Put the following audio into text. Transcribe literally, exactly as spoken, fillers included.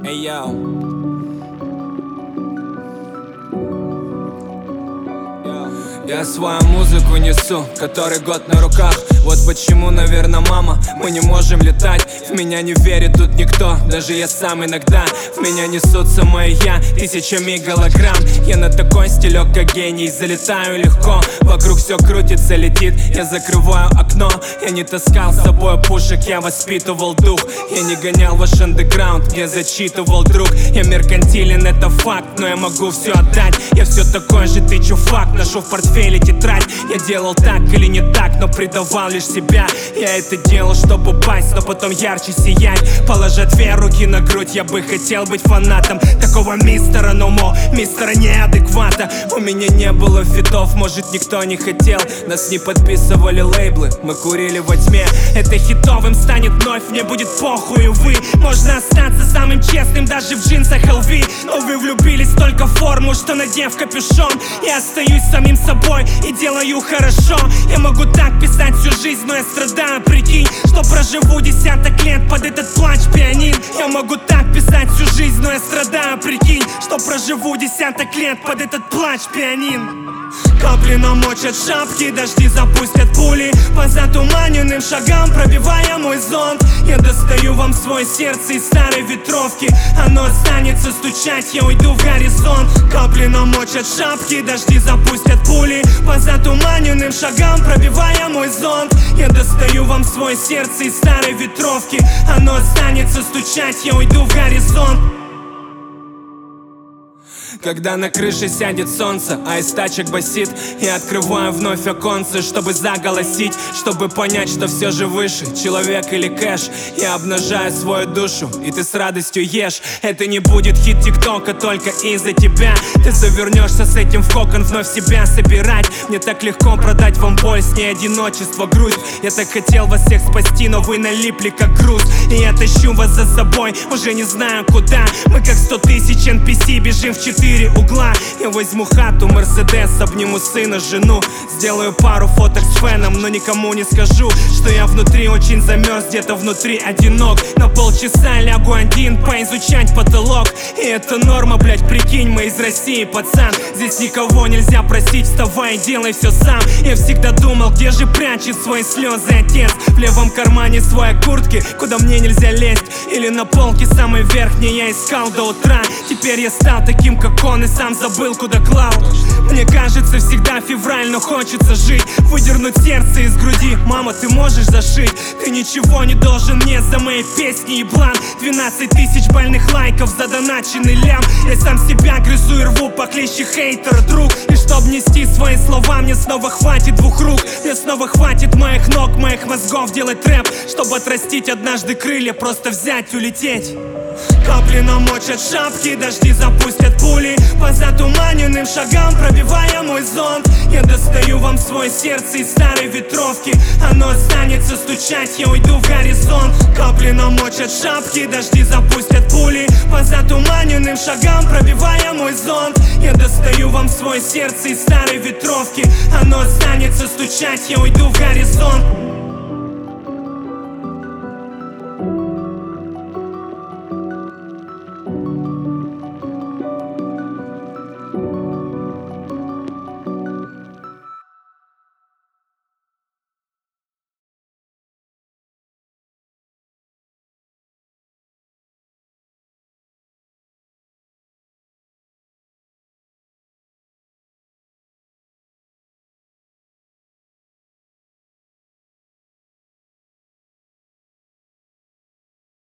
Эй, йоу. Я свою музыку несу, который год на руках. Вот почему, наверное, мама, мы не можем летать. В меня не верит тут никто, даже я сам иногда. В меня несутся мои я, тысячами голограмм. Я на такой стилек, как гений, залетаю легко. Вокруг все крутится, летит, я закрываю окно. Я не таскал с собой пушек, я воспитывал дух. Я не гонял ваш андеграунд, я зачитывал друг. Я меркантилен, это факт, но я могу все отдать. Я все такой же, ты чувак, ношу в портфеле тетрадь. Я делал так или не так, но предавал лишь себя. Я это делал, чтобы упасть, но потом ярче сиять. Положа две руки на грудь, я бы хотел быть фанатом такого мистера Номо, мистера неадеквата. У меня не было фитов, может никто не хотел. Нас не подписывали лейблы, мы курили во тьме. Это хитовым станет вновь, мне будет похуй, увы. Можно остаться самым честным даже в джинсах эл ви. Но вы влюбились только в форму, что надев капюшон. Я остаюсь самим собой и делаю хорошо. Я могу так писать всю жизнь, но я страдаю, прикинь, что проживу десяток лет под этот плач пианин. Я могу так писать всю жизнь, но я страдаю, прикинь, что проживу десяток лет под этот плач пианин. Капли намочат шапки, дожди запустят пули по затуманенным шагам, пробивая мой зонт. Я достаю вам свое сердце из старой ветровки. Оно останется стучать, я уйду в горизонт. Капли намочат шапки, дожди запустят пули по затуманенным шагам, пробивая мой зонт. Я достаю вам свое сердце из старой ветровки. Оно останется стучать, я уйду в горизонт. Когда на крыше сядет солнце, а из тачек басит, я открываю вновь оконце, чтобы заголосить, чтобы понять, что все же выше человек или кэш. Я обнажаю свою душу, и ты с радостью ешь. Это не будет хит тиктока только из-за тебя. Ты завернешься с этим в кокон, вновь себя собирать. Мне так легко продать вам боль, с ней одиночество, грусть. Я так хотел вас всех спасти, но вы налипли как груз. И я тащу вас за собой, уже не знаю куда. Мы как сто тысяч эн пи си, бежим в четыре угла. Я возьму хату, мерседес, обниму сына, жену. Сделаю пару фоток с феном, но никому не скажу, что я внутри очень замерз, где-то внутри одинок. На полчаса лягу один, поизучать потолок. И это норма, блять, прикинь, мы из России, пацан. Здесь никого нельзя просить, вставай и делай все сам. Я всегда думал, где же прячет свои слезы отец. В левом кармане своей куртки, куда мне нельзя лезть. Или на полке самой верхней я искал до утра. Теперь я стал таким, как он, и сам забыл, куда клал. Мне кажется, всегда февраль, но хочется жить. Выдернуть сердце из груди, мама, ты можешь зашить. Ты ничего не должен мне за мои песни, еблан. Двенадцать тысяч больных лайков, задоначенный лям. Я сам себя грызу и рву похлеще хейтера, друг. И чтоб нести свои слова, мне снова хватит двух рук. Мне снова хватит моих ног, моих мозгов делать рэп. Чтобы отрастить однажды крылья, просто взять, улететь. Капли намочат шапки, дожди запустят пули по затуманенным шагам, пробивая мой зонт. Я достаю вам свое сердце из старой ветровки. Оно останется стучать, я уйду в горизонт. Капли намочат шапки, дожди запустят пули по затуманенным шагам, пробивая мой зонт. Я достаю вам свое сердце из старой ветровки. Оно останется стучать, я уйду в горизонт.